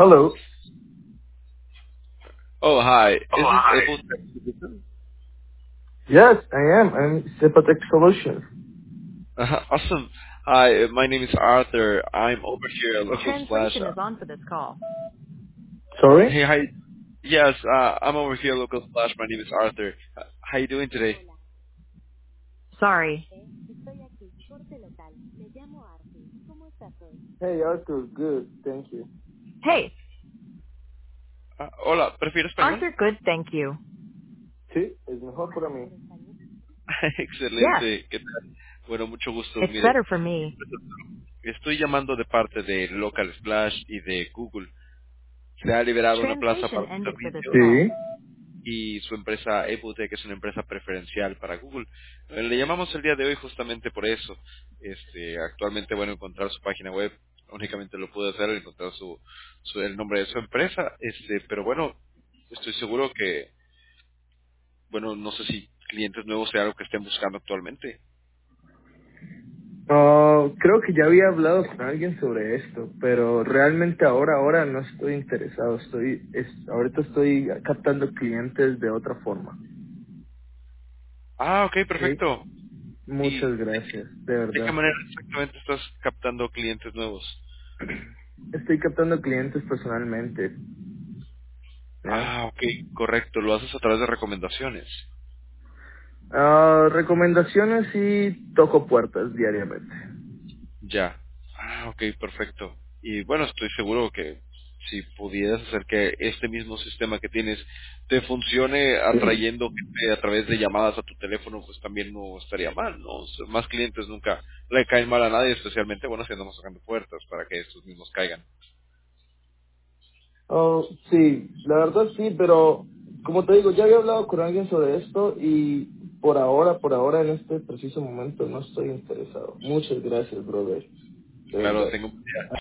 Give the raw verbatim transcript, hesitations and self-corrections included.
Hello. Oh, hi. Oh, Is this hi. Apple? Yes, I am. I'm Sympathetic Solutions. Uh, awesome. Hi, uh, my name is Arthur. I'm over here at Local Splash. Translation Uh, is on for this call. Sorry? hey, hi. Yes, uh, I'm over here at Local Splash. My name is Arthur. Uh, how you doing today? Sorry. Hey, Arthur. Good. Thank you. Hey, Uh, hola, ¿prefiero español? Arthur, good, thank you. Sí, es mejor para mí. Yes, Excelente. ¿Qué tal? Bueno, mucho gusto. it's Mire, better for me. estoy llamando de parte de Local Splash y de Google. Se ha liberado una plaza Translation para un ended for this servicio call. Sí. y su empresa Eputec es una empresa preferencial para Google. Eh, Le llamamos el día de hoy justamente por eso. Este, actualmente, bueno, encontrar su página web únicamente lo puede hacer al encontrar su, su- el nombre de su empresa. Este, pero bueno, estoy seguro que, bueno, no sé si clientes nuevos sea algo que estén buscando actualmente. Ah, creo que ya había hablado con alguien sobre esto, pero realmente ahora, ahora no estoy interesado. Estoy, es, ahorita estoy captando clientes de otra forma. Ah, ok, ¿Ok? perfecto. ¿Y Muchas gracias, de de qué verdad. manera exactamente estás captando clientes nuevos? Estoy captando clientes personalmente. ¿Ya? Ah, ok, correcto. Lo haces a través de recomendaciones. Ah, recomendaciones y toco puertas diariamente. Ya. Ah, ok, perfecto. Y bueno, estoy seguro que si pudieras hacer que este mismo sistema que tienes te funcione atrayendo gente a través de llamadas a tu teléfono, pues también no estaría mal, ¿no? O sea, más clientes nunca le caen mal a nadie, especialmente, bueno, si andamos sacando puertas para que estos mismos caigan. Oh, sí, la verdad sí, pero como te digo, ya había hablado con alguien sobre esto y por ahora, por ahora, en este preciso momento no estoy interesado. Muchas gracias, brother, de Claro, verdad. tengo